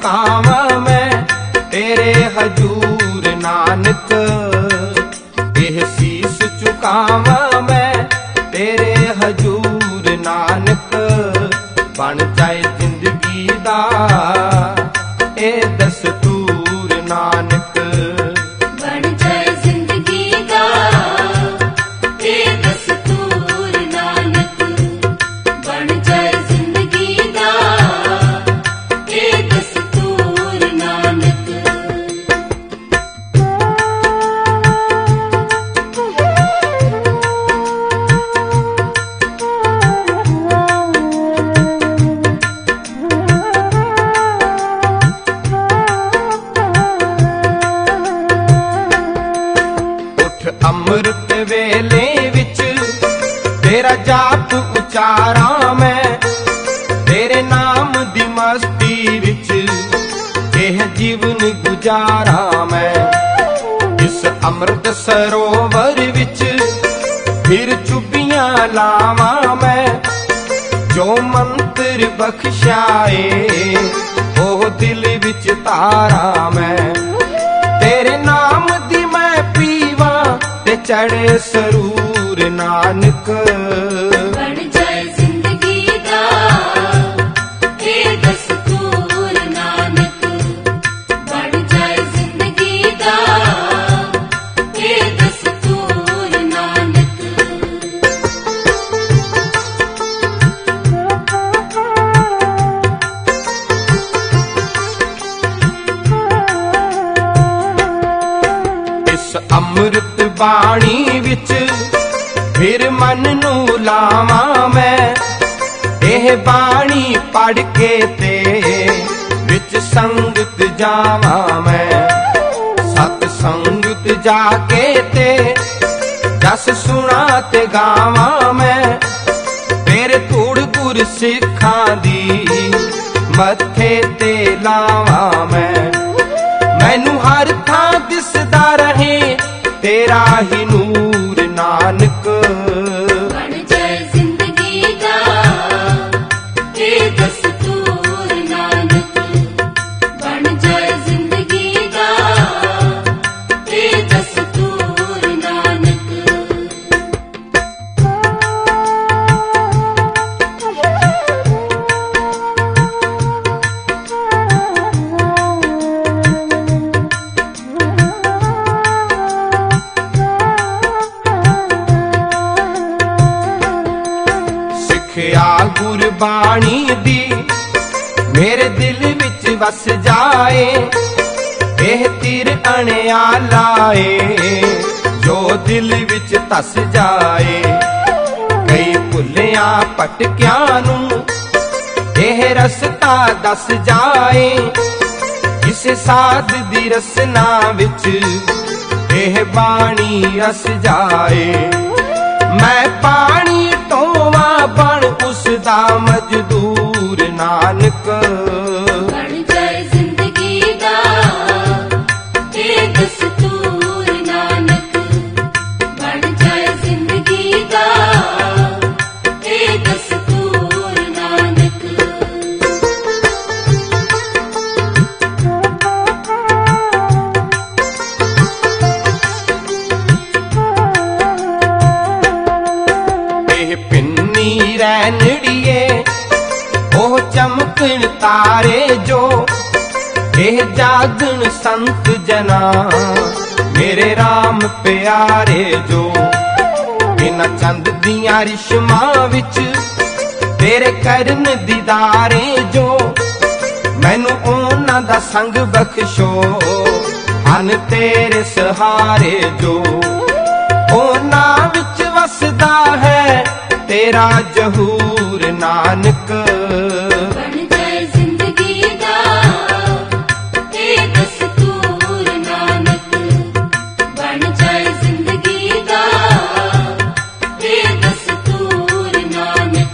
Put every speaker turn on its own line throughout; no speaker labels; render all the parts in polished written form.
ਝੁਕਾਵਾਂ ਮੈਂ ਤੇਰੇ ਹਜੂਰ ਨਾਨਕ। ਇਹ ਸੀਸ ਝੁਕਾਵਾਂ ਮੈਂ ਤੇਰੇ ਹਜੂਰ ਨਾਨਕ। ਬਣ ਜਾਏ ਜ਼ਿੰਦਗੀ ਦਾ ਇਹ ਦਸਤੂਰ ਨਾਨਕ।
ਬਣ ਜਾਏ ਜ਼ਿੰਦਗੀ ਦਾ ਇਹ ਦਸਤੂਰ ਨਾਨਕ। ਬਣ ਜਾਏ ਜ਼ਿੰਦਗੀ ਦਾ ਇਹ ਦਸਤੂਰ ਨਾਨਕ।
ਅੰਮ੍ਰਿਤ ਵੇਲੇ ਵਿੱਚ ਤੇਰਾ ਜਾਪ ਉਚਾਰਾਂ ਮੈਂ। ਤੇਰੇ ਨਾਮ ਦੀ ਮਸਤੀ ਵਿੱਚ ਇਹ ਜੀਵਨ ਗੁਜ਼ਾਰਾਂ ਮੈਂ। ਇਸ ਅੰਮ੍ਰਿਤ ਸਰੋਵਰ ਵਿੱਚ ਫਿਰ ਚੁੱਭੀਆਂ ਲਾਵਾਂ ਮੈਂ। ਜੋ ਮੰਤਰ ਬਖਸ਼ਾਏ ਉਹ ਦਿਲ ਵਿੱਚ ਧਾਰਾਂ ਮੈਂ। ਤੇਰੇ ਨਾਮ ਦੀ ਮੈਂ ਪੀਵਾਂ ਤੇ ਚੜੇ ਸਰੂਰ ਨਾਨਕ।
ਬਣ ਜਾਏ ਜ਼ਿੰਦਗੀ ਦਾ ਇਹ ਦਸਤੂਰ ਨਾਨਕ। ਬਣ ਜਾਏ ਜ਼ਿੰਦਗੀ ਦਾ ਇਹ ਦਸਤੂਰ ਨਾਨਕ। ਇਸ ਅੰਮ੍ਰਿਤ ਬਾਣੀ ਵਿੱਚ ਫਿਰ ਮਨ ਨੂੰ ਲਾਵਾਂ ਮੈਂ। ਇਹ ਬਾਣੀ ਪੜ੍ਹ ਕੇ ਤੇ ਵਿੱਚ ਸੰਗਤ ਜਾਵਾਂ ਮੈਂ। ਸਤ ਸੰਗਤ ਜਾ ਕੇ ਤੇ ਜਸ ਸੁਣਾ ਤੇ ਗਾਵਾਂ ਮੈਂ। ਤੇਰੇ ਧੂੜ ਗੁਰ ਸਿੱਖਾਂ ਦੀ ਮੱਥੇ ਤੇ ਲਾਵਾਂ ਮੈਂ। ਮੈਨੂੰ ਹਰ ਥਾਂ ਦਿਸਦਾ ਰਹੇ ਤੇਰਾ ਹੀ ਨੂਰ ਨਾਨਕ। ਬਣ ਜਾਏ ਜ਼ਿੰਦਗੀ ਦਾ ਇਹ ਦਸਤੂਰ ਨਾਨਕ। ਬਣ ਜਾਏ ਜ਼ਿੰਦਗੀ ਦਾ ਇਹ ਦਸਤੂਰ ਨਾਨਕ।
ਸਿੱਖਿਆ ਗੁਰਬਾਣੀ ਦੀ ਮੇਰੇ ਦਿਲ ਵਿੱਚ ਵਸ ਜਾਏ। ਇਹ ਤੀਰ ਅਣਿਆ ਲਾਏ ਜੋ ਦਿਲ ਵਿੱਚ ਧਸ ਜਾਏ। ਕਈ ਭੁੱਲਿਆਂ ਭਟਕਿਆਂ ਨੂੰ ਇਹ ਰਸਤਾ ਦੱਸ ਜਾਏ। ਕਿਸੇ ਸਾਧ ਦੀ ਰਸਨਾ ਵਿੱਚ ਇਹ ਬਾਣੀ ਰਸ ਜਾਏ। ਮੈਂ ਪਾਣੀ ਢੋਵਾਂ ਬਣ ਉਸ ਦਾ ਮਜ਼ਦੂਰ ਨਾਨਕ।
ਬਣ ਜਾਏ ਜ਼ਿੰਦਗੀ ਦਾ ਇਹ ਦਸਤੂਰ ਨਾਨਕ। ਬਣ ਜਾਏ ਜ਼ਿੰਦਗੀ ਦਾ ਇਹ ਦਸਤੂਰ ਨਾਨਕ। ਇਹ ਪਿੰਨੀ ਰੈਣੜੀਏ ਉਹ ਚਮਕਣ ਤਾਰੇ ਜੋ ਇਹ ਜਾਗਣ ਸੰਤ ਜਨਾ ਮੇਰੇ RAM ਪਿਆਰੇ ਜੋ। ਇਹਨਾਂ ਚੰਦ ਦੀਆਂ ਰਿਸ਼ਮਾਂ ਵਿੱਚ ਤੇਰੇ ਕਰਨ ਦੀਦਾਰੇ ਜੋ। ਮੈਨੂੰ ਉਹਨਾਂ ਦਾ ਸੰਗ ਬਖਸ਼ੋ ਹਨ ਤੇਰੇ ਸਹਾਰੇ ਜੋ। ਉਹਨਾਂ ਵਿੱਚ ਵਸਦਾ ਹੈ ਤੇਰਾ ਜ਼ਹੂਰ ਨਾਨਕ। ਬਣ ਜਾਏ ਜ਼ਿੰਦਗੀ ਦਾ ਇਹ ਦਸਤੂਰ ਨਾਨਕ। ਬਣ ਜਾਏ ਜ਼ਿੰਦਗੀ ਦਾ ਇਹ ਦਸਤੂਰ ਨਾਨਕ।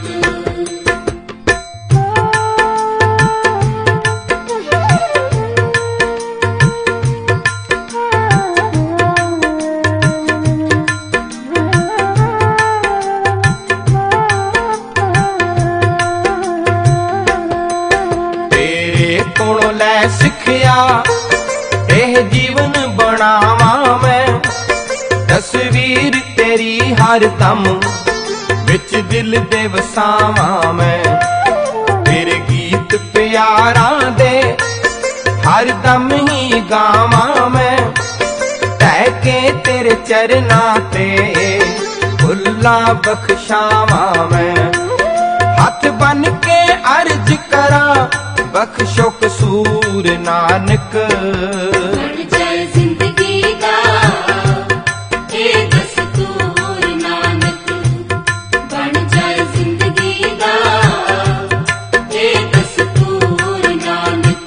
ਮੈਂ ਸਿੱਖਿਆ ਇਹ ਜੀਵਨ ਬਣਾਵਾਂ ਮੈਂ, ਤਸਵੀਰ ਤੇਰੀ ਹਰ ਦਮ ਵਿੱਚ ਦਿਲ ਦੇ ਵਸਾਵਾਂ ਮੈਂ। ਤੇਰੇ ਗੀਤ ਪਿਆਰਾਂ ਦੇ ਹਰ ਦਮ ਹੀ ਗਾਵਾਂ ਮੈਂ, ਢਹਿ ਕੇ ਤੇਰੇ ਚਰਨਾਂ ਤੇ ਫੁੱਲਾਂ ਬਖਸ਼ਾਵਾਂ ਮੈਂ। ਹੱਥ ਬਨ ਕੇ ਅਰਜ ਕਰਾਂ ਬਖਸ਼ੋ ਕਸੂਰ ਨਾਨਕ,
ਬਣ ਜਾਏ ਜ਼ਿੰਦਗੀ ਦਾ ਇਹ ਦਸਤੂਰ ਨਾਨਕ, ਬਣ ਜਾਏ ਜ਼ਿੰਦਗੀ ਦਾ ਇਹ ਦਸਤੂਰ ਨਾਨਕ।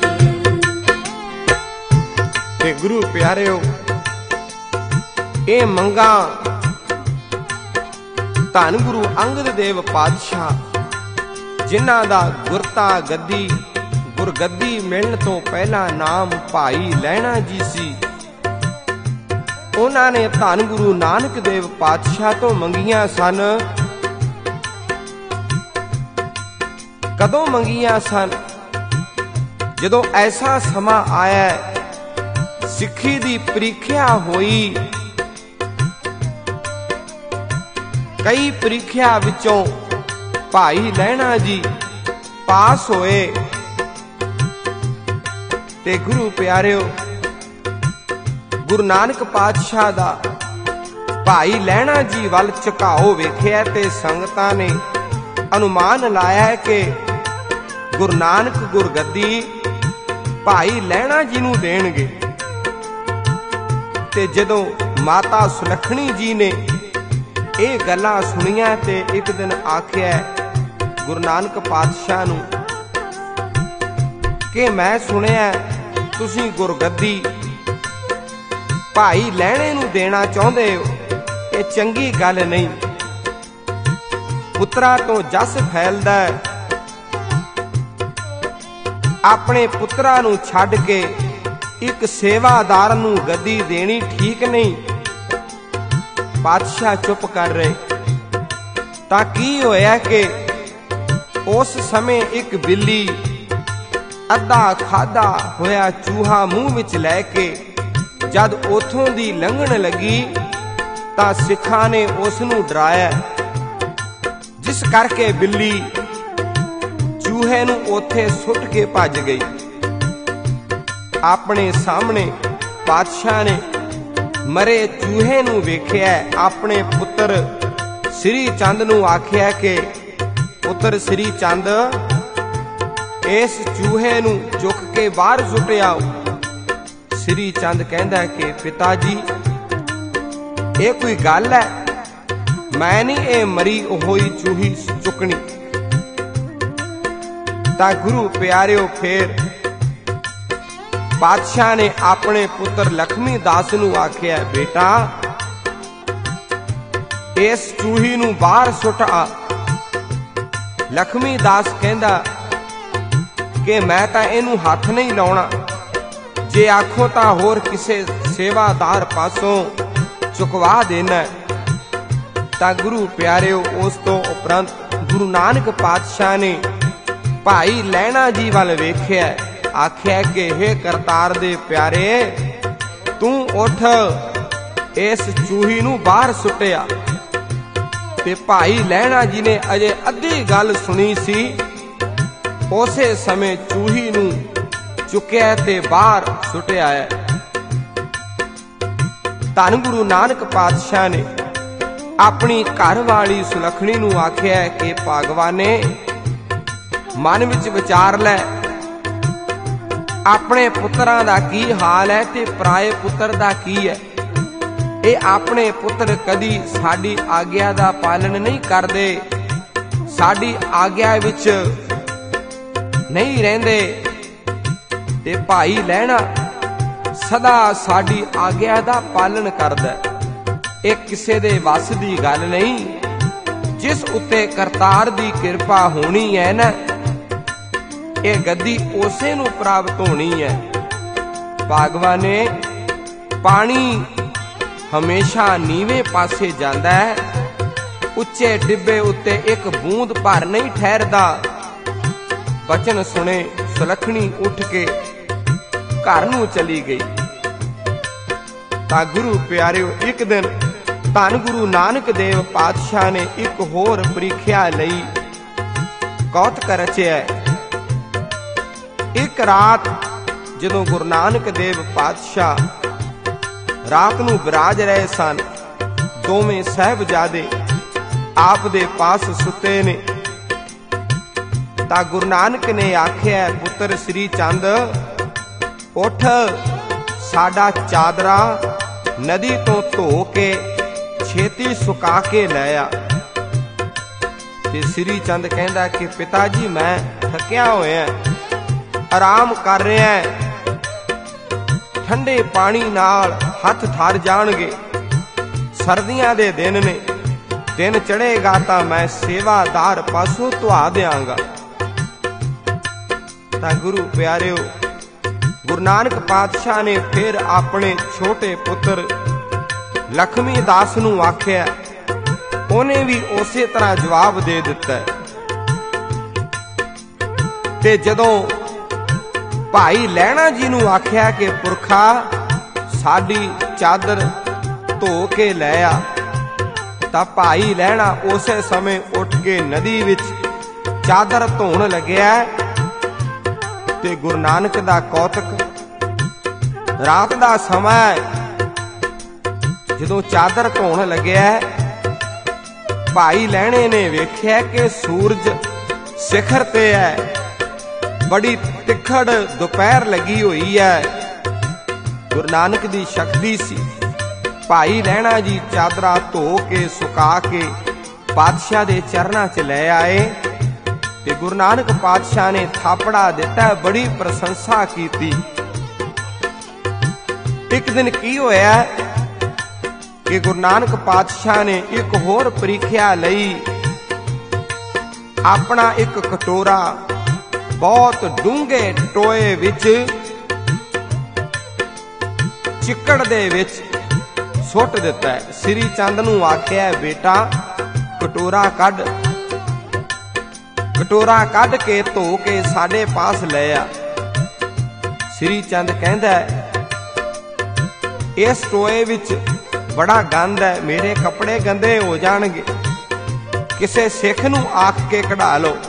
ਤੇ ਗੁਰੂ ਪਿਆਰਿਓ, ਇਹ ਮੰਗਾਂ ਧੰਨ ਗੁਰੂ ਅੰਗਦ ਦੇਵ ਪਾਤਸ਼ਾਹ, ਜਿਨ੍ਹਾਂ ਦਾ ਗੁਰਤਾ ਗੱਦੀ ਗੁਰਗੱਦੀ ਮਿਲਣ ਤੋਂ ਪਹਿਲਾਂ ਨਾਮ ਭਾਈ ਲਹਿਣਾ ਜੀ ਸੀ, ਉਹਨਾਂ ਨੇ ਧੰਨ ਗੁਰੂ ਨਾਨਕ ਦੇਵ ਪਾਤਸ਼ਾਹ ਤੋਂ ਮੰਗੀਆਂ ਸਨ। ਕਦੋਂ ਮੰਗੀਆਂ ਸਨ? ਜਦੋਂ ਐਸਾ ਸਮਾਂ ਆਇਆ, ਸਿੱਖੀ ਦੀ ਪ੍ਰੀਖਿਆ ਹੋਈ। ਕਈ ਪ੍ਰੀਖਿਆ ਵਿੱਚੋਂ ਭਾਈ ਲਹਿਣਾ ਜੀ ਪਾਸ ਹੋਏ। ਤੇ ਗੁਰੂ ਪਿਆਰਿਓ, ਗੁਰੂ ਨਾਨਕ ਪਾਤਸ਼ਾਹ ਦਾ ਭਾਈ ਲਹਿਣਾ ਜੀ ਵੱਲ ਝੁਕਾਓ ਵੇਖਿਆ ਤੇ ਸੰਗਤਾਂ ਨੇ ਅਨੁਮਾਨ ਲਾਇਆ ਕਿ ਗੁਰੂ ਨਾਨਕ ਗੁਰਗੱਦੀ ਭਾਈ ਲਹਿਣਾ ਜੀ ਨੂੰ ਦੇਣਗੇ। ਤੇ ਜਦੋਂ ਮਾਤਾ ਸੁਲੱਖਣੀ ਜੀ ਨੇ ਇਹ ਗੱਲਾਂ ਸੁਣੀਆਂ ਤੇ ਇੱਕ ਦਿਨ ਆਖਿਆ ਗੁਰੂ ਨਾਨਕ ਪਾਤਸ਼ਾਹ ਨੂੰ ਕਿ ਮੈਂ ਸੁਣਿਆ ਤੁਸੀਂ ਗੁਰਗੱਦੀ ਭਾਈ ਲਹਿਣੇ ਨੂੰ ਦੇਣਾ ਚਾਹੁੰਦੇ ਹੋ, ਇਹ ਚੰਗੀ ਗੱਲ ਨਹੀਂ। ਪੁੱਤਰਾਂ ਤੋਂ ਜਸ ਫੈਲਦਾ, ਆਪਣੇ ਪੁੱਤਰਾਂ ਨੂੰ ਛੱਡ ਕੇ ਇੱਕ ਸੇਵਾਦਾਰ ਨੂੰ ਗੱਦੀ ਦੇਣੀ ਠੀਕ ਨਹੀਂ। ਪਾਤਸ਼ਾਹ ਚੁੱਪ ਕਰ ਰਹੇ। ਤਾਂ ਕੀ ਹੋਇਆ ਕਿ ਉਸ ਸਮੇਂ ਇੱਕ ਬਿੱਲੀ ਅੱਧਾ ਖਾਦਾ ਹੋਇਆ ਚੂਹਾ ਮੂੰਹ ਵਿੱਚ ਲੈ ਕੇ ਜਦ ਉਥੋਂ ਦੀ ਲੰਘਣ ਲੱਗੀ ਤਾਂ ਸਿੱਖਾਂ ਨੇ ਉਸ ਨੂੰ ਡਰਾਇਆ, ਜਿਸ ਕਰਕੇ ਬਿੱਲੀ ਚੂਹੇ ਨੂੰ ਉੱਥੇ ਸੁੱਟ ਕੇ ਭੱਜ ਗਈ। ਆਪਣੇ ਸਾਹਮਣੇ ਪਾਤਸ਼ਾਹ ਨੇ ਮਰੇ ਚੂਹੇ ਨੂੰ ਵੇਖਿਆ। ਆਪਣੇ ਪੁੱਤਰ ਸ੍ਰੀ ਚੰਦ ਨੂੰ ਆਖਿਆ ਕਿ ਪੁੱਤਰ ਸ੍ਰੀ ਚੰਦ, ਇਸ ਚੂਹੇ ਨੂੰ ਚੁੱਕ ਕੇ ਬਾਹਰ ਸੁੱਟਿਆਓ। ਸ੍ਰੀ ਚੰਦ ਕਹਿੰਦਾ ਕਿ ਪਿਤਾ ਜੀ, ਇਹ ਕੋਈ ਗੱਲ ਹੈ? ਮੈਂ ਨਹੀਂ ਇਹ ਮਰੀ ਹੋਈ ਚੂਹੀ ਚੁੱਕਣੀ। ਤਾਂ ਗੁਰੂ ਪਿਆਰਿਓ, ਫੇਰ ਪਾਤਸ਼ਾਹ ਨੇ ਆਪਣੇ ਪੁੱਤਰ ਲਖਮੀ ਦਾਸ ਨੂੰ ਆਖਿਆ, ਬੇਟਾ ਇਸ ਚੂਹੀ ਨੂੰ ਬਾਹਰ ਸੁੱਟ ਆ। ਲਖਮੀ ਦਾਸ ਕਹਿੰਦਾ ਕਿ ਮੈਂ ਤਾਂ ਇਹਨੂੰ ਹੱਥ ਨਹੀਂ ਲਾਉਣਾ, ਜੇ ਆਖੋ ਤਾਂ ਹੋਰ ਕਿਸੇ ਸੇਵਾਦਾਰ ਪਾਸੋਂ ਚੁਕਵਾ ਦੇਣਾ। ਤਾਂ ਗੁਰੂ ਪਿਆਰਿਓ, ਉਸ ਤੋਂ ਉਪਰੰਤ ਗੁਰੂ ਨਾਨਕ ਪਾਤਸ਼ਾਹ ਨੇ ਭਾਈ ਲਹਿਣਾ ਜੀ ਵੱਲ ਵੇਖਿਆ, ਆਖਿਆ ਕਿ ਹੇ ਕਰਤਾਰ ਦੇ ਪਿਆਰੇ, ਤੂੰ ਉੱਠ ਇਸ ਚੂਹੀ ਨੂੰ ਬਾਹਰ ਸੁੱਟਿਆ। ਤੇ ਭਾਈ ਲਹਿਣਾ ਜੀ ਨੇ ਅਜੇ ਅੱਧੀ ਗੱਲ ਸੁਣੀ ਸੀ, ਉਸੇ ਸਮੇਂ ਚੂਹੀ ਨੂੰ ਚੁੱਕਿਆ ਤੇ ਬਾਹਰ ਸੁੱਟਿਆ ਹੈ। ਧੰਨ ਗੁਰੂ ਨਾਨਕ ਪਾਤਸ਼ਾਹ ਨੇ ਆਪਣੀ ਘਰ ਵਾਲੀ ਸੁਲੱਖਣੀ ਨੂੰ ਆਖਿਆ ਕਿ ਭਗਵਾਨੇ, ਮਨ ਵਿੱਚ ਵਿਚਾਰ ਲੈ, ਆਪਣੇ ਪੁੱਤਰਾਂ ਦਾ ਕੀ ਹਾਲ ਹੈ ਤੇ ਪਰਾਏ ਪੁੱਤਰ ਦਾ ਕੀ ਹੈ। ਇਹ ਆਪਣੇ ਪੁੱਤਰ ਕਦੀ ਸਾਡੀ ਆਗਿਆ ਦਾ ਪਾਲਣ ਨਹੀਂ ਕਰਦੇ, ਸਾਡੀ ਆਗਿਆ ਵਿੱਚ ਨਹੀਂ ਰਹਿੰਦੇ। ਤੇ ਭਾਈ ਲਹਿਣਾ ਸਦਾ ਸਾਡੀ ਆਗਿਆ ਦਾ ਪਾਲਣ ਕਰਦਾ। ਇਹ ਕਿਸੇ ਦੇ ਵੱਸ ਦੀ ਗੱਲ ਨਹੀਂ। ਜਿਸ ਉੱਤੇ ਕਰਤਾਰ ਦੀ ਕਿਰਪਾ ਹੋਣੀ ਹੈ ਨਾ, ਇਹ ਗੱਦੀ ਉਸੇ ਨੂੰ ਪ੍ਰਾਪਤ ਹੋਣੀ ਹੈ। ਭਗਵਾਨੇ, ਪਾਣੀ ਹਮੇਸ਼ਾ ਨੀਵੇਂ ਪਾਸੇ ਜਾਂਦਾ ਹੈ, ਉੱਚੇ ਡਿੱਬੇ ਉੱਤੇ ਇੱਕ ਬੂੰਦ ਭਰ ਨਹੀਂ ਠਹਿਰਦਾ। ਬਚਨ ਸੁਣੇ ਸੁਲੱਖਣੀ ਉੱਠ ਕੇ ਘਰ ਨੂੰ ਚਲੀ ਗਈ। ਤਾਂ ਗੁਰੂ ਪਿਆਰਿਓ, ਇੱਕ ਦਿਨ ਧੰਨ ਗੁਰੂ ਨਾਨਕ ਦੇਵ ਪਾਤਸ਼ਾਹ ਨੇ ਇੱਕ ਹੋਰ ਪ੍ਰੀਖਿਆ ਲਈ ਕੌਤਕ ਰਚਿਆ। ਇੱਕ ਰਾਤ ਜਦੋਂ ਗੁਰੂ ਨਾਨਕ ਦੇਵ ਪਾਤਸ਼ਾਹ ਰਾਤ ਨੂੰ ਬਿਰਾਜ ਰਹੇ ਸਨ, ਦੋਵੇਂ ਸਾਹਿਬਜ਼ਾਦੇ ਆਪ ਦੇ ਪਾਸ ਸੁੱਤੇ ਨੇ। ਤਾਂ ਗੁਰੂ ਨਾਨਕ ਨੇ ਆਖਿਆ, ਪੁੱਤਰ ਸ੍ਰੀ ਚੰਦ ਉੱਠ, ਸਾਡਾ ਚਾਦਰਾ ਨਦੀ ਤੋਂ ਧੋ ਕੇ ਛੇਤੀ ਸੁਕਾ ਕੇ ਲੈ ਆ। ਤੇ ਸ੍ਰੀ ਚੰਦ ਕਹਿੰਦਾ ਕਿ ਪਿਤਾ ਜੀ ਮੈਂ ਥੱਕਿਆ ਹੋਇਆ, ਆਰਾਮ ਕਰ ਰਿਹਾ, ਠੰਡੇ ਪਾਣੀ ਨਾਲ ਹੱਥ ਠਰ ਜਾਣਗੇ, ਸਰਦੀਆਂ ਦੇ ਦਿਨ ਨੇ, ਦਿਨ ਚੜ੍ਹੇਗਾ ਤਾਂ ਮੈਂ ਸੇਵਾਦਾਰ ਪਾਸੋਂ ਧਵਾ ਦਿਆਂਗਾ। ਤਾਂ ਗੁਰੂ ਪਿਆਰਿਓ, ਗੁਰੂ ਨਾਨਕ ਪਾਤਸ਼ਾਹ ਨੇ ਫਿਰ ਆਪਣੇ ਛੋਟੇ ਪੁੱਤਰ ਲਖਮੀ ਦਾਸ ਨੂੰ ਆਖਿਆ। ਉਹਨੇ ਵੀ ਉਸੇ ਤਰ੍ਹਾਂ ਜਵਾਬ ਦੇ ਦਿੱਤਾ। ਤੇ ਜਦੋਂ ਭਾਈ ਲਹਿਣਾ ਜੀ ਨੂੰ ਆਖਿਆ ਕਿ ਪੁਰਖਾ ਸਾਡੀ ਚਾਦਰ ਧੋ ਕੇ ਲੈ ਆ, ਤਾਂ ਭਾਈ ਲਹਿਣਾ ਉਸੇ ਸਮੇਂ ਉੱਠ ਕੇ ਨਦੀ ਵਿੱਚ ਚਾਦਰ ਧੋਣ ਲੱਗਿਆ। ਤੇ ਗੁਰੂ ਨਾਨਕ ਦਾ ਕੌਤਕ, ਰਾਤ ਦਾ ਸਮਾਂ ਜਦੋਂ ਚਾਦਰ ਧੋਣ ਲੱਗਿਆ, ਭਾਈ ਲਹਿਣੇ ਨੇ ਵੇਖਿਆ ਕਿ ਸੂਰਜ ਸਿਖਰ ਤੇ ਹੈ, ਬੜੀ ਤਿੱਖੜ ਦੁਪਹਿਰ ਲੱਗੀ ਹੋਈ ਹੈ। ਗੁਰੂ ਨਾਨਕ ਦੀ ਸ਼ਕਤੀ ਸੀ। ਭਾਈ ਲਹਿਣਾ ਜੀ ਚਾਦਰਾਂ ਧੋ ਕੇ ਸੁਕਾ ਕੇ ਪਾਤਸ਼ਾਹ ਦੇ ਚਰਨਾਂ 'ਚ ਲੈ ਆਏ ਤੇ ਗੁਰੂ ਨਾਨਕ ਪਾਤਸ਼ਾਹ ਨੇ ਥਾਪੜਾ ਦਿੱਤਾ, ਬੜੀ ਪ੍ਰਸ਼ੰਸਾ ਕੀਤੀ। ਇੱਕ ਦਿਨ ਕੀ ਹੋਇਆ ਕਿ ਗੁਰੂ ਨਾਨਕ ਪਾਤਸ਼ਾਹ ਨੇ ਇੱਕ ਹੋਰ ਪ੍ਰੀਖਿਆ ਲਈ ਆਪਣਾ ਇੱਕ ਕਟੋਰਾ ਬਹੁਤ ਡੂੰਘੇ ਟੋਏ ਵਿੱਚ ਚਿੱਕੜ ਦੇ ਵਿੱਚ ਸੁੱਟ ਦਿੱਤਾ। ਸ੍ਰੀ ਚੰਦ ਨੂੰ ਆਖਿਆ, ਬੇਟਾ ਕਟੋਰਾ ਕੱਢ, ਕਟੋਰਾ ਕੱਢ ਕੇ ਧੋ ਕੇ ਸਾਡੇ ਪਾਸ ਲੈ ਆ। ਸ੍ਰੀ ਚੰਦ ਕਹਿੰਦਾ, ਇਸ ਟੋਏ ਵਿੱਚ ਬੜਾ ਗੰਦ ਹੈ, ਮੇਰੇ ਕੱਪੜੇ ਗੰਦੇ ਹੋ ਜਾਣਗੇ, ਕਿਸੇ ਸਿੱਖ ਨੂੰ ਆਖ ਕੇ ਕਢਾ ਲਓ।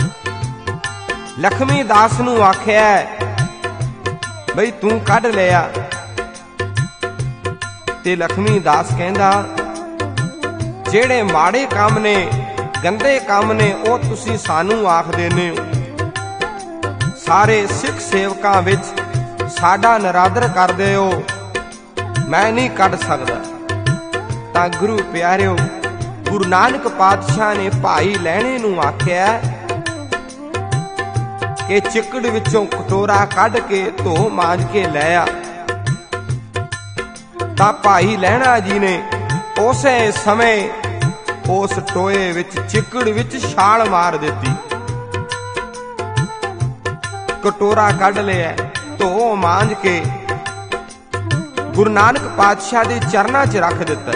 ਲਖਮੀ ਦਾਸ ਨੂੰ ਆਖਿਆ, ਬਈ ਤੂੰ ਕੱਢ ਲਿਆ। ਤੇ ਲਖਮੀ ਦਾਸ ਕਹਿੰਦਾ, ਜਿਹੜੇ ਮਾੜੇ ਕੰਮ ਨੇ, ਗੰਦੇ ਕੰਮ ਨੇ, ਉਹ ਤੁਸੀਂ ਸਾਨੂੰ ਆਖ ਦਿੰਦੇ ਹੋ। ਸਾਰੇ ਸਿੱਖ ਸੇਵਕਾਂ ਵਿੱਚ ਸਾਡਾ ਨਿਰਾਦਰ ਕਰਦੇ ਹੋ, ਮੈਂ ਨਹੀਂ ਕੱਢ ਸਕਦਾ। ਤਾਂ ਗੁਰੂ ਪਿਆਰਿਓ, ਗੁਰੂ ਨਾਨਕ ਪਾਤਸ਼ਾਹ ਨੇ ਭਾਈ ਲਹਿਣੇ ਨੂੰ ਆਖਿਆ ਕਿ ਚਿੱਕੜ ਵਿੱਚੋਂ ਕਟੋਰਾ ਕੱਢ ਕੇ ਧੋ ਮਾਂਜ ਕੇ ਲੈ ਆ। ਤਾਂ ਭਾਈ ਲਹਿਣਾ ਜੀ ਨੇ ਉਸੇ ਸਮੇਂ ਉਸ ਟੋਏ ਵਿੱਚ ਚਿੱਕੜ ਵਿੱਚ ਛਾਲ ਮਾਰ ਦਿੱਤੀ, ਕਟੋਰਾ ਕੱਢ ਲਿਆ, ਧੋ ਮਾਂਜ ਕੇ ਗੁਰੂ ਨਾਨਕ ਪਾਤਸ਼ਾਹ ਦੇ ਚਰਨਾਂ 'ਚ ਰੱਖ ਦਿੱਤਾ।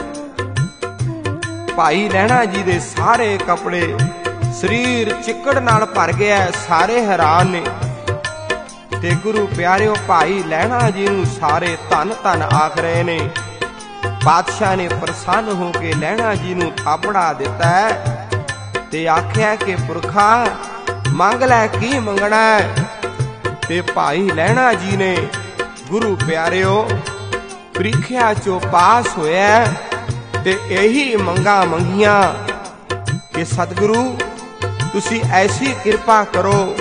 ਭਾਈ ਲਹਿਣਾ ਜੀ ਦੇ ਸਾਰੇ ਕੱਪੜੇ, ਸਰੀਰ ਚਿੱਕੜ ਨਾਲ ਭਰ ਗਿਆ, ਸਾਰੇ ਹੈਰਾਨ ਨੇ। ਤੇ ਗੁਰੂ ਪਿਆਰਿਓ, ਭਾਈ ਲਹਿਣਾ ਜੀ ਨੂੰ ਸਾਰੇ ਧੰਨ ਧੰਨ ਆਖ ਰਹੇ ਨੇ। ਪਾਤਸ਼ਾਹ ਨੇ ਪ੍ਰਸੰਨ ਹੋ ਕੇ ਲਹਿਣਾ ਜੀ ਨੂੰ ਥਾਪੜਾ ਦਿੱਤਾ ਤੇ ਆਖਿਆ ਕਿ ਪੁਰਖਾ ਮੰਗ ਲੈ, ਕੀ ਮੰਗਣਾ ਹੈ। ਤੇ ਭਾਈ ਲਹਿਣਾ ਜੀ ਨੇ ਗੁਰੂ ਪਿਆਰਿਓ ਪ੍ਰੀਖਿਆ 'ਚੋਂ ਪਾਸ ਹੋਇਆ ਤੇ ਇਹੀ ਮੰਗਾਂ ਮੰਗੀਆਂ ਕਿ ਸਤਿਗੁਰੂ ਤੁਸੀਂ ਐਸੀ ਕਿਰਪਾ ਕਰੋ,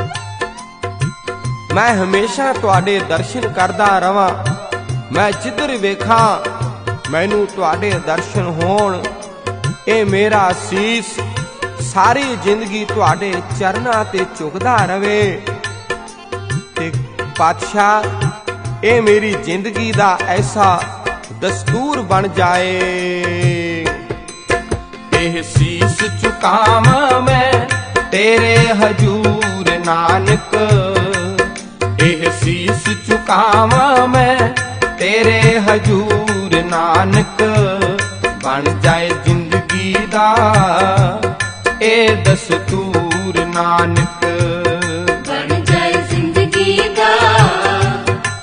ਮੈਂ ਹਮੇਸ਼ਾ ਤੁਹਾਡੇ ਦਰਸ਼ਨ ਕਰਦਾ ਰਵਾਂ, ਮੈਂ ਜਿੱਧਰ ਵੇਖਾਂ ਮੈਨੂੰ ਤੁਹਾਡੇ ਦਰਸ਼ਨ ਹੋਣ। ਇਹ ਮੇਰਾ ਸੀਸ ਸਾਰੀ ਜ਼ਿੰਦਗੀ ਤੁਹਾਡੇ ਚਰਨਾਂ ਤੇ ਝੁਕਦਾ ਰਵੇ। ਤੇ ਪਾਤਸ਼ਾਹ, ਇਹ ਮੇਰੀ ਜ਼ਿੰਦਗੀ ਦਾ ਐਸਾ ਦਸਤੂਰ ਬਣ ਜਾਏ।
ਇਹ ਸੀਸ ਝੁਕਾਵਾਂ ਮੈਂ ਤੇਰੇ ਹਜੂਰ ਨਾਨਕ, ਇਹ ਸੀਸ ਝੁਕਾਵਾਂ ਮੈਂ ਤੇਰੇ ਹਜੂਰ ਨਾਨਕ। ਬਣ ਜਾਏ ਜ਼ਿੰਦਗੀ ਦਾ ਇਹ ਦਸਤੂਰ ਨਾਨਕ,
ਬਣ ਜਾਏ ਜ਼ਿੰਦਗੀ ਦਾ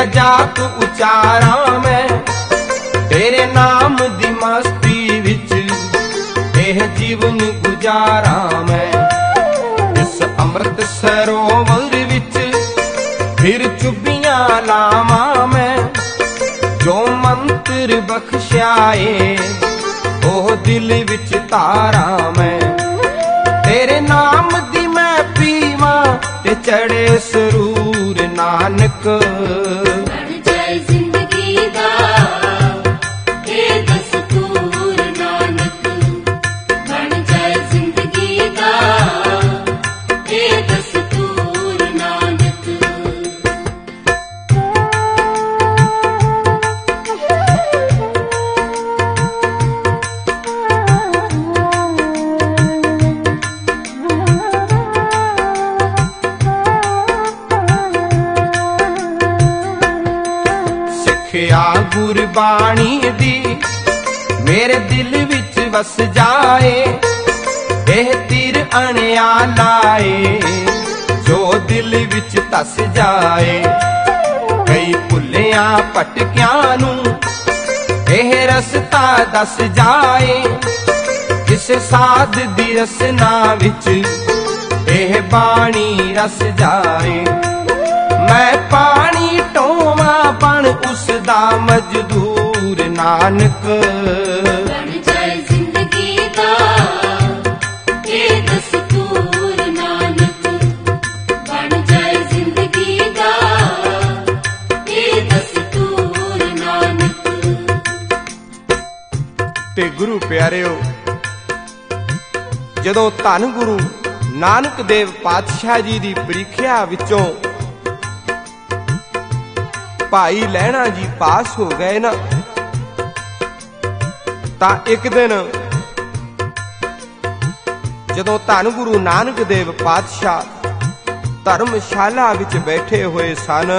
ਜਾਪ ਉਚਾਰਾਂ ਮੈਂ, ਤੇਰੇ ਨਾਮ ਦੀ ਮਸਤੀ ਵਿੱਚ ਇਹ ਜੀਵਨ ਗੁਜ਼ਾਰਾਂ ਮੈਂ। ਇਸ ਅੰਮ੍ਰਿਤ ਸਰੋਵਰ ਵਿੱਚ ਫਿਰ ਚੁੱਭੀਆਂ ਲਾਵਾਂ ਮੈਂ, ਜੋ ਮੰਤਰ ਬਖਸ਼ਿਆ ਏ ਉਹ ਦਿਲ ਵਿੱਚ ਧਾਰਾਂ ਮੈਂ। ਤੇਰੇ ਨਾਮ ਦੀ ਮੈਂ ਪੀਵਾਂ ਤੇ ਚੜੇ ਸਰੂਰ ਨਾਨਕ,
ਬਣ ਜਾਏ ਜ਼ਿੰਦਗੀ ਦਾ ਇਹ ਦਸਤੂਰ ਨਾਨਕ, ਬਣ ਜਾਏ ਜ਼ਿੰਦਗੀ ਦਾ ਇਹ ਦਸਤੂਰ ਨਾਨਕ।
ਸਿੱਖਿਆ ਗੁਰਬਾਣੀ ਦੀ ਮੇਰੇ ਦਿਲ ਵਿੱਚ ਵਸ ਜਾਏ, ਇਹ ਤੀਰ ਅਣਿਆ ਲਾਏ ਜੋ ਦਿਲ ਵਿੱਚ ਧਸ ਜਾਏ। ਕਈ ਭੁੱਲਿਆਂ ਭਟਕਿਆਂ ਨੂੰ ਇਹ ਰਸਤਾ ਦੱਸ ਜਾਏ, ਕਿਸੇ ਸਾਧ ਦੀ ਰਸਨਾ ਵਿੱਚ ਇਹ ਬਾਣੀ ਰਸ ਜਾਏ। ਮੈਂ ਪਾਣੀ ਢੋਵਾਂ ਬਣ ਉਸ ਦਾ ਮਜ਼ਦੂਰ ਨਾਨਕ,
ਬਣ ਜਾਏ ਜ਼ਿੰਦਗੀ ਦਾ ਇਹ ਦਸਤੂਰ ਨਾਨਕ, ਬਣ ਜਾਏ ਜ਼ਿੰਦਗੀ ਦਾ ਇਹ ਦਸਤੂਰ ਨਾਨਕ।
ਤੇ ਗੁਰੂ ਪਿਆਰਿਓ, ਜਦੋਂ ਧੰਨ ਗੁਰੂ ਨਾਨਕ ਦੇਵ ਪਾਤਸ਼ਾਹ ਜੀ ਦੀ ਪ੍ਰੀਖਿਆ ਵਿੱਚੋਂ ਭਾਈ ਲਹਿਣਾ ਜੀ ਪਾਸ ਹੋ ਗਏ ਨਾ, ਤਾਂ ਇੱਕ ਦਿਨ ਜਦੋਂ ਧੰਨ ਗੁਰੂ ਨਾਨਕ ਦੇਵ ਪਾਤਸ਼ਾਹ ਧਰਮਸ਼ਾਲਾ ਵਿੱਚ ਬੈਠੇ ਹੋਏ ਸਨ,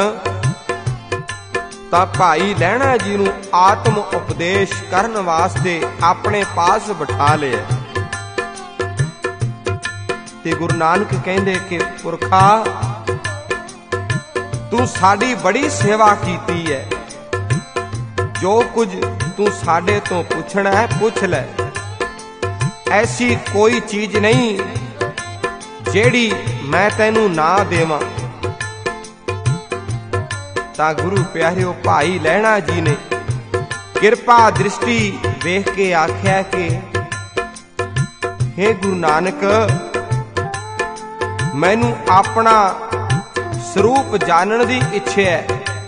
ਤਾਂ ਭਾਈ ਲਹਿਣਾ ਜੀ ਨੂੰ ਆਤਮ ਉਪਦੇਸ਼ ਕਰਨ ਵਾਸਤੇ ਆਪਣੇ ਪਾਸ ਬਿਠਾ ਲਿਆ। ਤੇ ਗੁਰੂ ਨਾਨਕ ਕਹਿੰਦੇ ਕਿ ਪੁਰਖਾ, ਤੂੰ ਸਾਡੀ ਬੜੀ ਸੇਵਾ ਕੀਤੀ ਹੈ, ਜੋ ਕੁਝ ਤੂੰ ਸਾਡੇ ਤੋਂ ਪੁੱਛਣਾ ਹੈ ਪੁੱਛ ਲੈ। ਐਸੀ ਕੋਈ ਚੀਜ਼ ਨਹੀਂ ਜਿਹੜੀ ਮੈਂ ਤੈਨੂੰ ਨਾ ਦੇਵਾਂ। ਤਾਂ ਗੁਰੂ ਪਿਆਰਿਓ, ਭਾਈ ਲਹਿਣਾ ਜੀ ਨੇ ਕਿਰਪਾ ਦ੍ਰਿਸ਼ਟੀ ਵੇਖ ਕੇ ਆਖਿਆ ਕਿ ਹੇ ਗੁਰੂ ਨਾਨਕ, ਮੈਨੂੰ ਆਪਣਾ ਸਰੂਪ ਜਾਣਨ ਦੀ ਇੱਛਾ ਹੈ,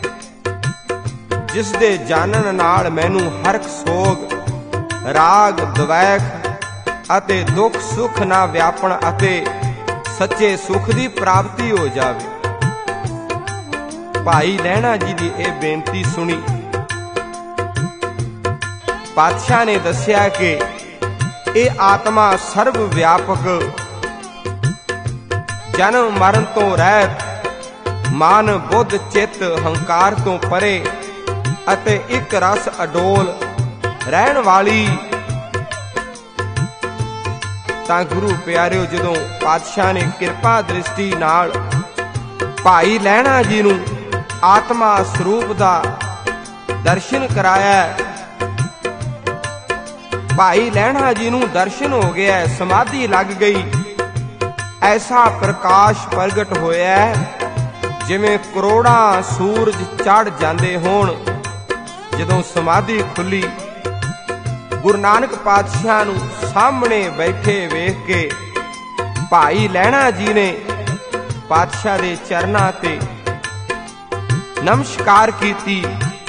ਜਿਸ ਦੇ ਜਾਣਨ ਨਾਲ ਮੈਨੂੰ ਹਰਖ ਸੋਗ, ਰਾਗ ਦਵੈਖ ਅਤੇ ਦੁੱਖ ਸੁੱਖ ਨਾ ਵਿਆਪਣ ਅਤੇ ਸੱਚੇ ਸੁੱਖ ਦੀ ਪ੍ਰਾਪਤੀ ਹੋ ਜਾਵੇ। ਭਾਈ ਲਹਿਣਾ ਜੀ ਦੀ ਇਹ ਬੇਨਤੀ ਸੁਣੀ। ਪਾਤਸ਼ਾਹ ਨੇ ਦੱਸਿਆ ਕਿ ਇਹ ਆਤਮਾ ਸਰਵ ਵਿਆਪਕ, ਜਨਮ ਮਰਨ ਤੋਂ ਰਹਿਤ, ਮਨ ਬੁੱਧ ਚਿੱਤ ਹੰਕਾਰ ਤੋਂ ਪਰੇ ਅਤੇ ਇੱਕ ਰਸ ਅਡੋਲ ਰਹਿਣ ਵਾਲੀ। ਤਾਂ ਗੁਰੂ ਪਿਆਰਿਓ, ਜਦੋਂ ਪਾਤਸ਼ਾਹ ਨੇ ਕਿਰਪਾ ਦ੍ਰਿਸ਼ਟੀ ਨਾਲ ਭਾਈ ਲਹਿਣਾ ਜੀ ਨੂੰ ਆਤਮਾ ਸਰੂਪ ਦਾ ਦਰਸ਼ਨ ਕਰਾਇਆ, ਭਾਈ ਲਹਿਣਾ ਜੀ ਨੂੰ ਦਰਸ਼ਨ ਹੋ ਗਿਆ, ਸਮਾਧੀ ਲੱਗ ਗਈ। ਐਸਾ ਪ੍ਰਕਾਸ਼ ਪ੍ਰਗਟ ਹੋਇਆ ਜਿਵੇਂ ਕਰੋੜਾਂ ਸੂਰਜ ਚੜ ਜਾਂਦੇ ਹੋਣ। ਜਦੋਂ ਸਮਾਧੀ ਖੁੱਲੀ, ਗੁਰੂ ਨਾਨਕ ਪਾਤਸ਼ਾਹ ਨੂੰ ਸਾਹਮਣੇ ਬੈਠੇ ਵੇਖ ਕੇ ਭਾਈ ਲਹਿਣਾ ਜੀ ਨੇ ਪਾਤਸ਼ਾਹ ਦੇ ਚਰਨਾਂ ਤੇ ਨਮਸਕਾਰ ਕੀਤੀ।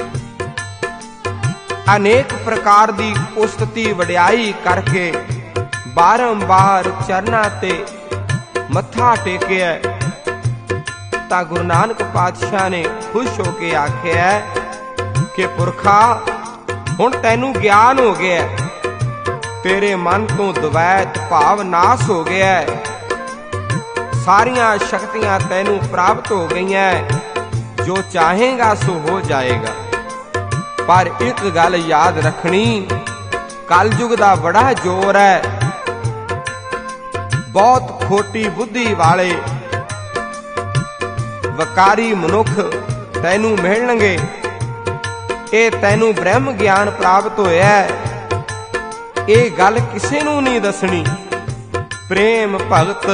ਅਨੇਕ ਪ੍ਰਕਾਰ ਦੀ ਉਸਤਤੀ ਵਡਿਆਈ ਕਰਕੇ ਬਾਰੰਬਾਰ ਚਰਨਾਂ ਤੇ ਮੱਥਾ ਟੇਕਿਆ। ਤਾਂ ਗੁਰੂ ਨਾਨਕ ਪਾਤਸ਼ਾਹ ਨੇ ਖੁਸ਼ ਹੋ ਕੇ ਆਖਿਆ ਕਿ ਪੁਰਖਾ, ਹੁਣ ਤੈਨੂੰ ਗਿਆਨ ਹੋ ਗਿਆ, ਤੇਰੇ ਮਨ ਤੋਂ ਦਵੈਤ ਭਾਵ ਨਾਸ ਹੋ ਗਿਆ, ਸਾਰੀਆਂ ਸ਼ਕਤੀਆਂ ਤੈਨੂੰ ਪ੍ਰਾਪਤ ਹੋ ਗਈਆਂ, ਜੋ ਚਾਹੇਗਾ ਸੋ ਹੋ ਜਾਏਗਾ। ਪਰ ਇੱਕ ਗੱਲ ਯਾਦ ਰੱਖਣੀ, ਕਲਯੁਗ ਦਾ ਬੜਾ ਜ਼ੋਰ ਹੈ। ਬਹੁਤ ਖੋਟੀ ਬੁੱਧੀ ਵਾਲੇ ਵਕਾਰੀ ਮਨੁੱਖ ਤੈਨੂੰ ਮਿਲਣਗੇ। ਇਹ ਤੈਨੂੰ ਬ੍ਰਹਮ ਗਿਆਨ ਪ੍ਰਾਪਤ ਹੋਇਆ, ਇਹ ਗੱਲ ਕਿਸੇ ਨੂੰ ਨਹੀਂ ਦੱਸਣੀ। ਪ੍ਰੇਮ ਭਗਤ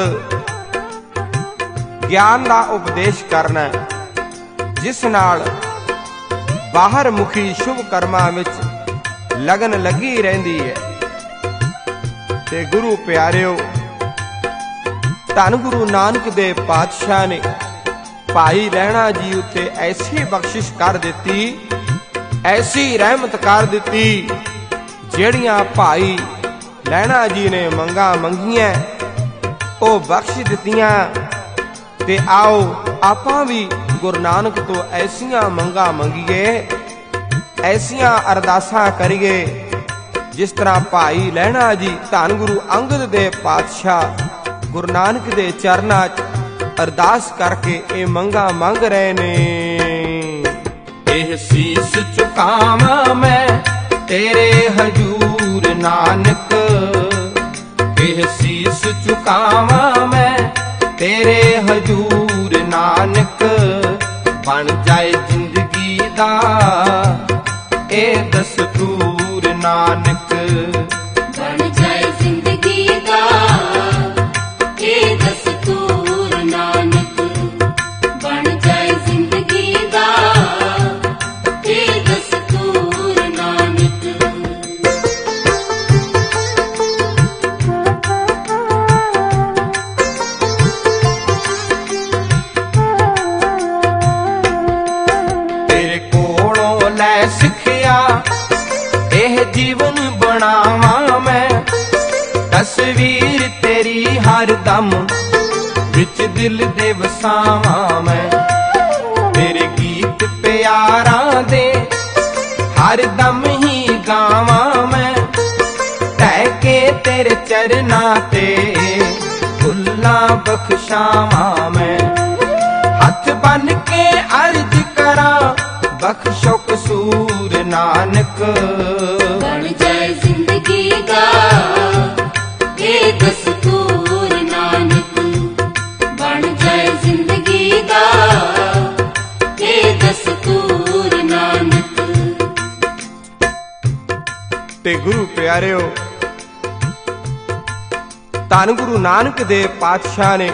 ਗਿਆਨ ਦਾ ਉਪਦੇਸ਼ ਕਰਨਾ, ਜਿਸ ਨਾਲ ਬਾਹਰ ਮੁਖੀ ਸ਼ੁਭ ਕਰਮਾਂ ਵਿੱਚ ਲਗਨ ਲੱਗੀ ਰਹਿੰਦੀ ਹੈ। ਤੇ ਗੁਰੂ ਪਿਆਰਿਓ, ਧੰਨ ਗੁਰੂ ਨਾਨਕ ਦੇਵ ਪਾਤਸ਼ਾਹ ਨੇ ਭਾਈ ਲਹਿਣਾ ਜੀ ਉੱਤੇ ਐਸੀ ਬਖਸ਼ਿਸ਼ ਕਰ ਦਿੱਤੀ, ਐਸੀ ਰਹਿਮਤ ਕਰ ਦਿੱਤੀ, ਜਿਹੜੀਆਂ ਭਾਈ ਲਹਿਣਾ ਜੀ ਨੇ ਮੰਗਾਂ ਮੰਗੀਆਂ ਉਹ ਬਖਸ਼ ਦਿੱਤੀਆਂ। ਤੇ ਆਓ ਆਪਾਂ ਵੀ ਗੁਰੂ ਨਾਨਕ ਤੋਂ ਐਸੀਆਂ ਮੰਗਾਂ ਮੰਗੀਏ, ਐਸੀਆਂ ਅਰਦਾਸਾਂ ਕਰੀਏ, ਜਿਸ ਤਰ੍ਹਾਂ ਭਾਈ ਲਹਿਣਾ ਜੀ ਧੰਨ ਗੁਰੂ ਅੰਗਦ ਦੇਵ ਪਾਤਸ਼ਾਹ ਗੁਰੂ ਨਾਨਕ ਦੇ ਚਰਨਾਂ 'ਚ ਅਰਦਾਸ ਕਰਕੇ ਇਹ ਮੰਗਾਂ ਮੰਗ ਰਹੇ ਨੇ।
ਇਹ ਸੀਸ ਝੁਕਾਵਾਂ ਮੈਂ ਤੇਰੇ ਹਜੂਰ ਨਾਨਕ, ਇਹ ਸੀਸ ਝੁਕਾਵਾਂ ਮੈਂ ਤੇਰੇ ਹਜੂਰ ਨਾਨਕ। ਬਣ ਜਾਏ ਜ਼ਿੰਦਗੀ ਦਾ ਇਹ ਦਸਤੂਰ ਨਾਨਕ,
ਬਣ ਜਾਏ ਜ਼ਿੰਦਗੀ ਦਾ ਇਹ ਦਸਤੂਰ ਨਾਨਕ, ਬਣ ਜਾਏ ਜ਼ਿੰਦਗੀ ਦਾ ਇਹ ਦਸਤੂਰ ਨਾਨਕ।
ਤੇਰੇ ਕੋਲੋਂ ਲੈ ਸਿੱਖਿਆ ਇਹ ਜੀਵਨ ਬਣਾਵਾਂ ਮੈਂ, ਤਸਵੀਰ ਤੇਰੀ ਹਰ ਦਮ ਵਿੱਚ ਦਿਲ ਦੇ ਵਸਾਵਾਂ ਮੈਂ। ਤੇਰੇ ਗੀਤ ਪਿਆਰਾਂ ਦੇ ਹਰ ਦਮ ਹੀ ਗਾਵਾਂ ਮੈਂ, ਢਹਿ ਕੇ ਤੇਰੇ ਚਰਨਾਂ ਤੇ ਫੁੱਲਾਂ ਬਖਸ਼ਾਵਾਂ ਮੈਂ। ਹੱਥ ਬੰਨ ਕੇ ਅਰਜ਼ ਕਰਾਂ ਬਖਸ਼ੋ ਕਸੂਰ ਨਾਨਕ,
ਬਣ ਜਾਏ ਜ਼ਿੰਦਗੀ ਦਾ ਇਹ ਦਸਤੂਰ ਨਾਨਕ, ਬਣ ਜਾਏ ਜ਼ਿੰਦਗੀ ਦਾ ਇਹ ਦਸਤੂਰ ਨਾਨਕ।
ਤੇ ਗੁਰੂ ਪਿਆਰਿਓ, ਧੰਨ ਗੁਰੂ ਨਾਨਕ ਦੇਵ ਪਾਤਸ਼ਾਹ ਨੇ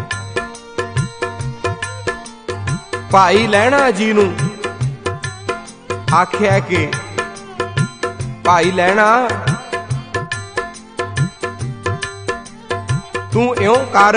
ਭਾਈ ਲਹਿਣਾ ਜੀ ਨੂੰ ਆਖਿਆ ਕਿ ਭਾਈ ਲਹਿਣਾ, ਤੂੰ ਇਉਂ ਕਰ,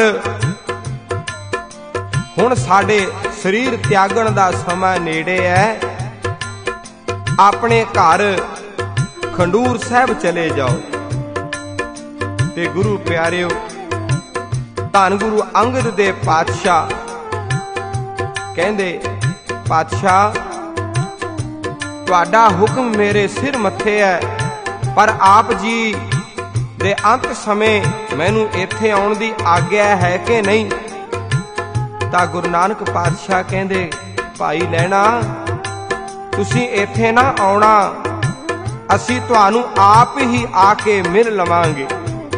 ਹੁਣ ਸਾਡੇ ਸਰੀਰ ਤਿਆਗਣ ਦਾ ਸਮਾਂ ਨੇੜੇ ਹੈ, ਆਪਣੇ ਘਰ ਖੰਡੂਰ ਸਾਹਿਬ ਚਲੇ ਜਾਓ। ਤੇ ਗੁਰੂ ਪਿਆਰਿਓ, ਧੰਨ ਗੁਰੂ ਅੰਗਦ ਦੇਵ ਪਾਤਸ਼ਾਹ ਕਹਿੰਦੇ, ਪਾਤਸ਼ਾਹ ਤੁਹਾਡਾ ਹੁਕਮ ਮੇਰੇ ਸਿਰ ਮੱਥੇ ਹੈ, ਪਰ ਆਪ ਜੀ ਦੇ ਅੰਤ ਸਮੇਂ ਮੈਨੂੰ ਇੱਥੇ ਆਉਣ ਦੀ ਆਗਿਆ ਹੈ ਕਿ ਨਹੀਂ? ਤਾਂ ਗੁਰੂ ਨਾਨਕ ਪਾਤਸ਼ਾਹ ਕਹਿੰਦੇ, ਭਾਈ ਲਹਿਣਾ ਤੁਸੀਂ ਇੱਥੇ ਨਾ ਆਉਣਾ, ਅਸੀਂ ਤੁਹਾਨੂੰ ਆਪ ਹੀ ਆ ਕੇ ਮਿਲ ਲਵਾਂਗੇ।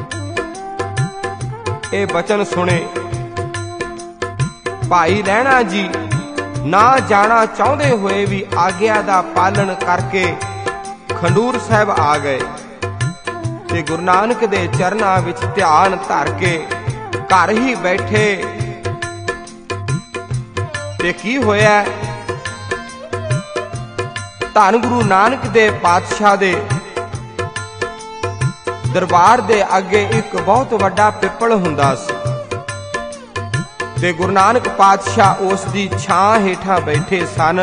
ਇਹ ਬਚਨ ਸੁਣੇ ਭਾਈ ਲਹਿਣਾ ਜੀ ਨਾ ਜਾਣਾ ਚਾਹੁੰਦੇ ਹੋਏ ਵੀ ਆਗਿਆ ਦਾ ਪਾਲਣ ਕਰਕੇ ਖੰਡੂਰ ਸਾਹਿਬ ਆ ਗਏ ਤੇ ਗੁਰੂ ਨਾਨਕ ਦੇ ਚਰਨਾਂ ਵਿੱਚ ਧਿਆਨ ਧਰ ਕੇ ਘਰ ਹੀ ਬੈਠੇ। ਤੇ ਕੀ ਹੋਇਆ? ਧੰਨ ਗੁਰੂ ਨਾਨਕ ਦੇ ਪਾਤਸ਼ਾਹ ਦੇ ਦਰਬਾਰ ਦੇ ਅੱਗੇ ਇੱਕ ਬਹੁਤ ਵੱਡਾ ਪਿੱਪਲ ਹੁੰਦਾ ਸੀ ਤੇ ਗੁਰੂ ਨਾਨਕ ਪਾਤਸ਼ਾਹ ਉਸ ਦੀ ਛਾਂ ਹੇਠਾਂ ਬੈਠੇ ਸਨ।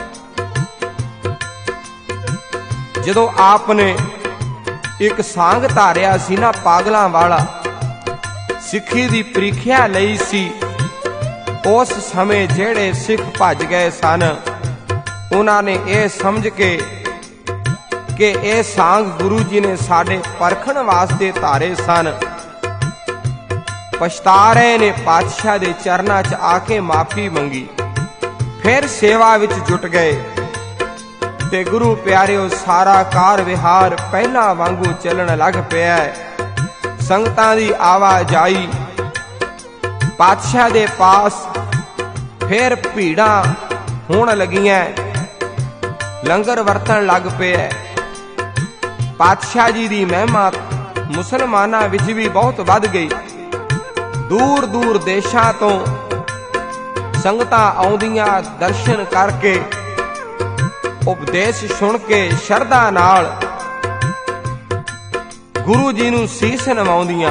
ਜਦੋਂ ਆਪ ਨੇ ਇੱਕ ਸਾਂਗ ਧਾਰਿਆ ਸੀ ਨਾ ਪਾਗਲਾਂ ਵਾਲਾ, ਸਿੱਖੀ ਦੀ ਪ੍ਰੀਖਿਆ ਲਈ ਸੀ, ਉਸ ਸਮੇਂ ਜਿਹੜੇ ਸਿੱਖ ਭੱਜ ਗਏ ਸਨ ਉਹਨਾਂ ਨੇ ਇਹ ਸਮਝ ਕੇ ਕਿ ਇਹ ਸਾਂਗ ਗੁਰੂ ਜੀ ਨੇ ਸਾਡੇ ਪਰਖਣ ਵਾਸਤੇ ਧਾਰੇ ਸਨ, ਪਛਤਾ ਰਹੇ ਨੇ, ਪਾਤਸ਼ਾਹ ਦੇ ਚਰਨਾਂ 'ਚ ਆ ਕੇ ਮਾਫੀ ਮੰਗੀ, ਫਿਰ ਸੇਵਾ ਵਿੱਚ ਜੁਟ ਗਏ। ਤੇ ਗੁਰੂ ਪਿਆਰਿਓ, ਸਾਰਾ ਕਾਰ ਵਿਹਾਰ ਪਹਿਲਾਂ ਵਾਂਗੂ ਚੱਲਣ ਲੱਗ ਪਿਆ। ਸੰਗਤਾਂ ਦੀ ਆਵਾਜਾਈ ਪਾਤਸ਼ਾਹ ਦੇ ਪਾਸ, ਫਿਰ ਭੀੜਾਂ ਹੋਣ ਲੱਗੀਆਂ, ਲੰਗਰ ਵਰਤਣ ਲੱਗ ਪਿਆ। ਪਾਤਸ਼ਾਹ ਜੀ ਦੀ ਮਹਿਮਾ ਮੁਸਲਮਾਨਾਂ ਵਿੱਚ ਵੀ ਬਹੁਤ ਵੱਧ ਗਈ। ਦੂਰ ਦੂਰ ਦੇਸ਼ਾਂ ਤੋਂ ਸੰਗਤਾਂ ਆਉਂਦੀਆਂ, ਦਰਸ਼ਨ ਕਰਕੇ ਉਪਦੇਸ਼ ਸੁਣ ਕੇ ਸ਼ਰਧਾ ਨਾਲ ਗੁਰੂ ਜੀ ਨੂੰ ਸੀਸ ਨਵਾਉਂਦੀਆਂ।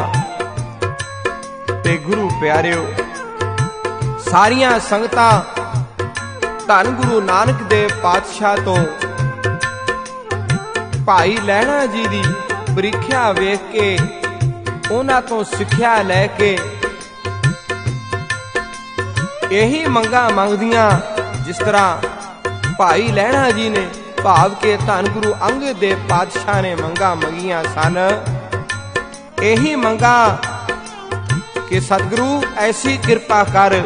ਤੇ ਗੁਰੂ ਪਿਆਰਿਓ, ਸਾਰੀਆਂ ਸੰਗਤਾਂ ਧੰਨ ਗੁਰੂ ਨਾਨਕ ਦੇਵ ਪਾਤਸ਼ਾਹ ਤੋਂ ਭਾਈ ਲਹਿਣਾ ਜੀ ਦੀ ਪ੍ਰੀਖਿਆ ਵੇਖ ਕੇ, ਉਹਨਾਂ ਤੋਂ ਸਿੱਖਿਆ ਲੈ ਕੇ ਇਹੀ ਮੰਗਾਂ ਮੰਗਦੀਆਂ ਜਿਸ ਤਰ੍ਹਾਂ ਭਾਈ ਲਹਿਣਾ ਜੀ ਨੇ, ਭਾਵ ਕਿ ਧੰਨ ਗੁਰੂ ਅੰਗਦ ਦੇਵ ਪਾਤਸ਼ਾਹ ਨੇ ਮੰਗਾਂ ਮੰਗੀਆਂ ਸਨ। ਇਹੀ ਮੰਗਾਂ ਕਿ ਸਤਿਗੁਰੂ ਐਸੀ ਕਿਰਪਾ ਕਰ,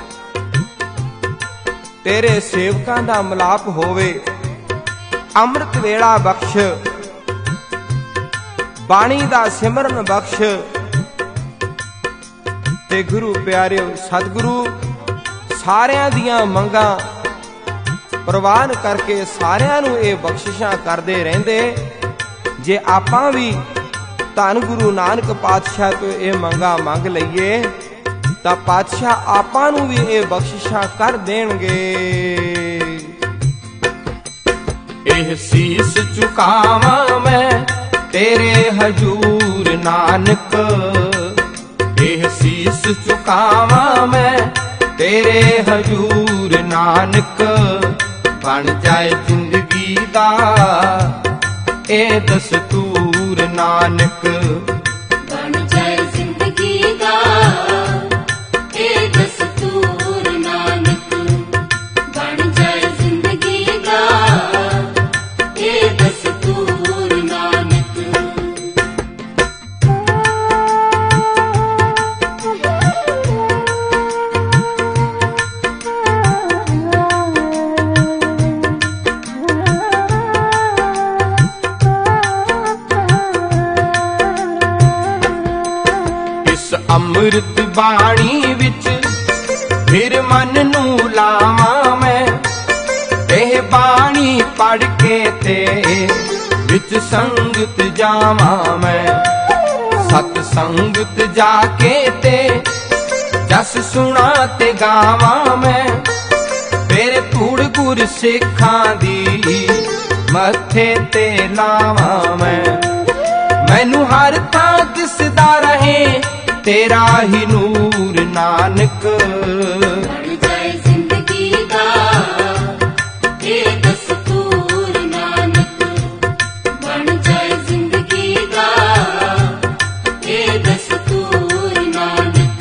ਤੇਰੇ ਸੇਵਕਾਂ ਦਾ ਮਿਲਾਪ ਹੋਵੇ, ਅੰਮ੍ਰਿਤ ਵੇਲਾ ਬਖਸ਼, ਬਾਣੀ ਦਾ ਸਿਮਰਨ ਬਖਸ਼। ਤੇ ਗੁਰੂ ਪਿਆਰਿਓ, ਸਤਿਗੁਰੂ ਸਾਰਿਆਂ ਦੀਆਂ ਮੰਗਾਂ ਪ੍ਰਵਾਨ ਕਰਕੇ ਸਾਰਿਆਂ ਨੂੰ ਇਹ ਬਖਸ਼ਿਸ਼ਾਂ ਕਰਦੇ ਰਹਿੰਦੇ। ਜੇ ਆਪਾਂ ਵੀ ਧੰਨ ਗੁਰੂ ਨਾਨਕ ਪਾਤਸ਼ਾਹ ਤੋਂ ਇਹ ਮੰਗਾਂ ਮੰਗ ਲਈਏ ਤਾਂ ਪਾਤਸ਼ਾਹ ਆਪਾਂ ਨੂੰ ਵੀ ਇਹ ਬਖਸ਼ਿਸ਼ਾਂ ਕਰ ਦੇਣਗੇ।
ਇਹ ਸੀਸ ਝੁਕਾਵਾਂ ਮੈਂ ਤੇਰੇ ਹਜੂਰ ਨਾਨਕ, ਇਹ ਸੀਸ ਝੁਕਾਵਾਂ ਮੈਂ ਤੇਰੇ ਹਜੂਰ ਨਾਨਕ। ਬਣ ਜਾਏ ਜ਼ਿੰਦਗੀ ਦਾ ਇਹ ਦਸਤੂਰ ਨਾਨਕ,
ਬਣ ਜਾਏ ਜ਼ਿੰਦਗੀ ਦਾ ਇਹ ਦਸਤੂਰ ਨਾਨਕ, ਬਣ ਜਾਏ ਜ਼ਿੰਦਗੀ ਦਾ ਇਹ ਦਸਤੂਰ ਨਾਨਕ।
ਅੰਮ੍ਰਿਤ ਬਾਣੀ ਵਿੱਚ ਫਿਰ ਮਨ ਨੂੰ ਲਾਵਾਂ ਮੈਂ, ਇਹ ਬਾਣੀ ਪੜ ਕੇ ਤੇ ਵਿੱਚ ਸੰਗਤ ਜਾਵਾਂ ਮੈਂ। ਸਤ ਸੰਗਤ ਜਾ ਕੇ ਤੇ ਜਸ ਸੁਣਾ ਤੇ ਗਾਵਾਂ ਮੈਂ, ਫਿਰ ਧੂੜ ਗੁਰ ਸਿੱਖਾਂ ਦੀ ਮੱਥੇ ਤੇ ਲਾਵਾਂ ਮੈਂ। ਮੈਨੂੰ ਹਰ ਥਾਂ ਦਿਸਦਾ ਰਹੇ ਤੇਰਾ ਹੀ ਨੂਰ ਨਾਨਕ,
ਬਣ ਜਾਏ ਜ਼ਿੰਦਗੀ ਦਾ ਇਹ ਦਸਤੂਰ ਨਾਨਕ, ਬਣ ਜਾਏ ਜ਼ਿੰਦਗੀ ਦਾ ਇਹ ਦਸਤੂਰ ਨਾਨਕ।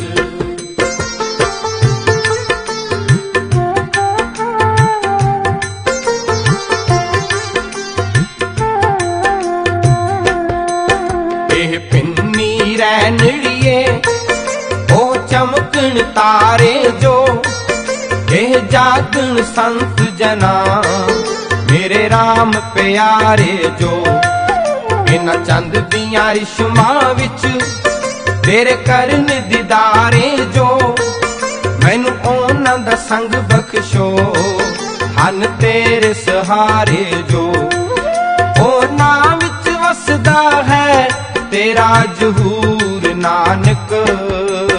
ਇਹ ਪਿੰਨੀ ਰੈਣੜੀਏ ਉਹ ਚਮਕਣ ਤਾਰੇ ਜੋ, ਇਹ ਜਾਗਣ ਸੰਤ ਜਨਾ ਮੇਰੇ RAM ਪਿਆਰੇ ਜੋ। ਇਹਨਾਂ ਚੰਦ ਦੀਆਂ ਰਿਸ਼ਮਾਂ ਵਿੱਚ ਤੇਰੇ ਕਰਨ ਦੀਦਾਰੇ ਜੋ, ਮੈਨੂੰ ਉਹਨਾਂ ਦਾ ਸੰਗ ਬਖਸ਼ੋ ਹਨ ਤੇਰੇ ਸਹਾਰੇ ਜੋ। ਉਹਨਾਂ ਵਿੱਚ ਵਸਦਾ ਹੈ ਤੇਰਾ ਜ਼ਹੂਰ ਨਾਨਕ,